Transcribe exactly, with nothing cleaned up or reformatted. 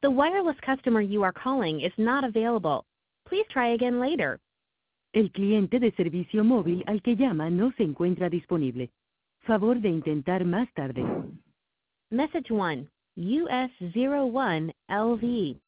The wireless customer you are calling is not available. Please try again later. El cliente de servicio móvil al que llama no se encuentra disponible. Favor de intentar más tarde. Message one, U S zero one L V.